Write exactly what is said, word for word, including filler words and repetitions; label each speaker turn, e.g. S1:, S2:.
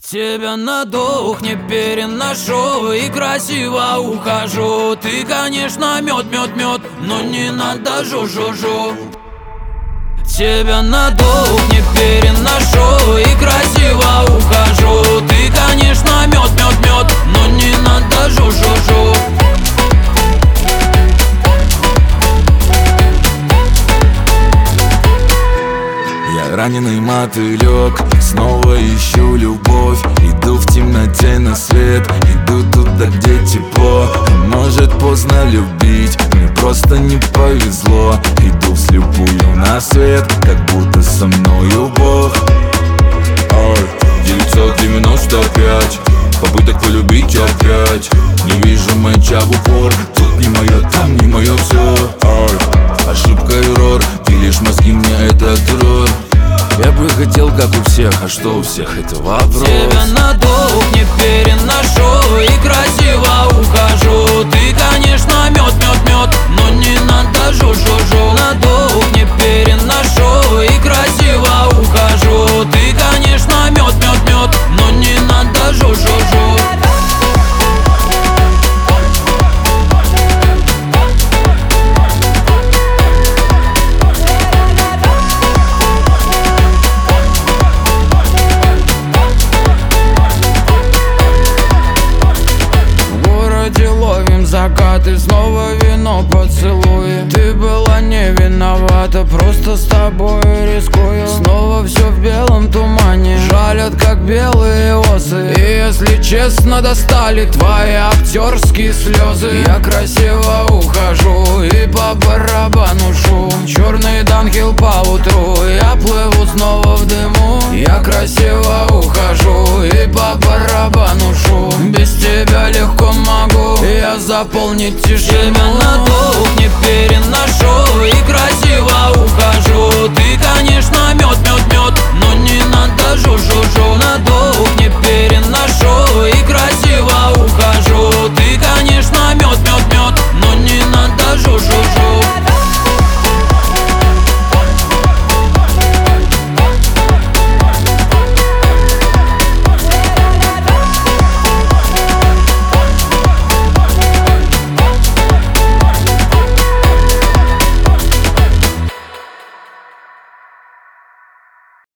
S1: Тебя на дух не переношу и красиво ухожу. Ты, конечно, мед, мед, мед, но не надо жу-жу-жу. Тебя на дух не переношу и красиво ухожу. Ты, конечно, мед, мед, мед, но не надо жу-жу-жу.
S2: Я раненый мотылек, снова ищу любовь. Иду в темноте на свет, иду туда, где тепло. Может поздно любить, мне просто не повезло. Иду вслепую на свет, как будто со мною Бог. Ой, девятьсот девяносто пять попыток полюбить опять. Не вижу мяча в упор, тут не мое, там не мое все. Ой, ошибка, эррор, пилишь мозги, мне это террор. Я бы хотел, как у всех, а что у всех, это вопрос.
S1: Тебя на дух не переношу и красиво ухожу. Ты, конечно, мед, мед, мед, но не надо жу-жу-жу. На дух не переношу и красиво ухожу. Ты, конечно, мед, мед, мед, но не надо жу-жу-жу.
S3: Закаты, снова вино, поцелуи. Ты была не виновата, просто с тобой рискую. Снова все в белом тумане, жалят как белые осы. И если честно, достали твои актерские слезы. Я красиво ухожу и по барабану шум. Черный Данхил по утру, я плыву снова в дыму. Я красиво ухожу и по барабану шум. Без тебя легко могу я заполнить тишину.
S1: Тебя на дух не переношу и красиво ухожу. Ты, конечно, мед, мед, мед, но не надо жу-жу-жу. На дух не переношу и красиво ухожу. Ты, конечно, мед, мед, мед, но не надо жу-жу-жу.